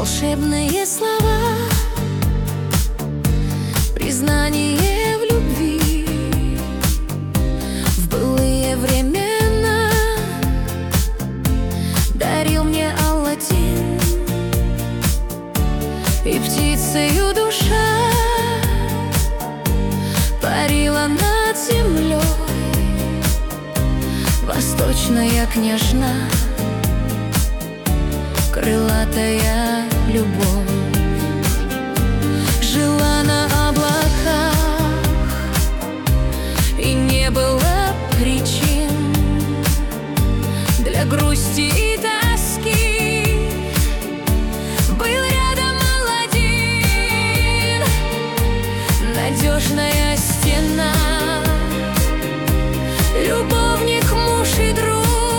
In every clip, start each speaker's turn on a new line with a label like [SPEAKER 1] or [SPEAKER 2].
[SPEAKER 1] волшебные слова, признание в любви. В былые времена дарил мне Аладдин, и птицею душа парила над землей. Восточная княжна, крылатая любовь, жила на облаках, и не было причин для грусти и тоски. Был рядом Аладдин, надежная стена, любовник, муж и друг.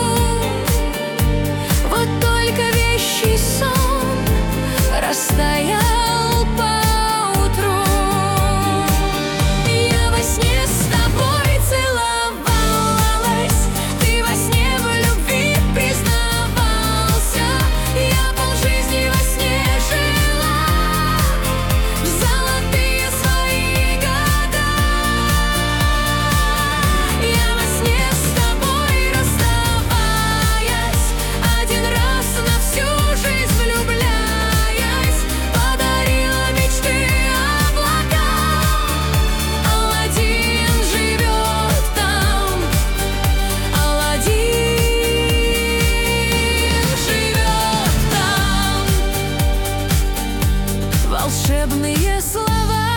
[SPEAKER 1] Вот только вещий сон растаял поутру. Я во сне с тобой целовалась, ты во сне в любви признавался. Я полжизни во сне жила, в золотые свои года. Я во сне с тобой расставаясь, один раз на всю жизнь влюбляясь, подарила мечты облака. Аладдин живет там, Аладдин живет там. Волшебные слова,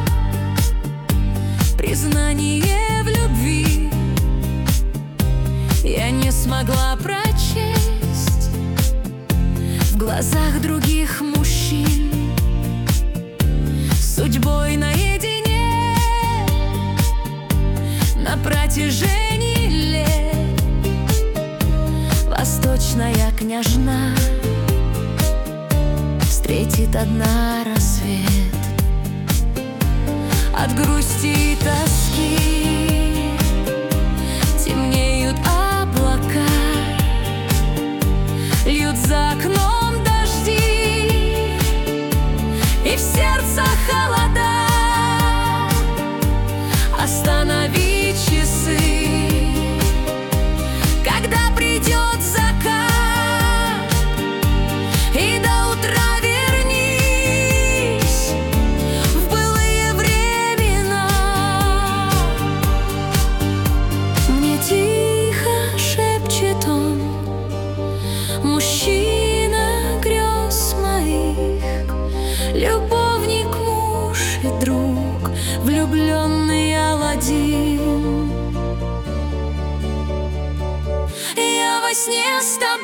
[SPEAKER 1] признание в любви я не смогла прочесть в глазах других мужчин. С судьбой наедине на протяжении лет восточная княжна встретит одна рассвет. От грусти и тоски темнеют облака, льют за окном дожди, и в сердце холода. Останови часы, когда придет закат, и до утра вернись в былые времена. Мне тихо шепчет он, мужчина грез моих, любовник, муж и друг, влюбленный Аладдин. Я во сне с тобой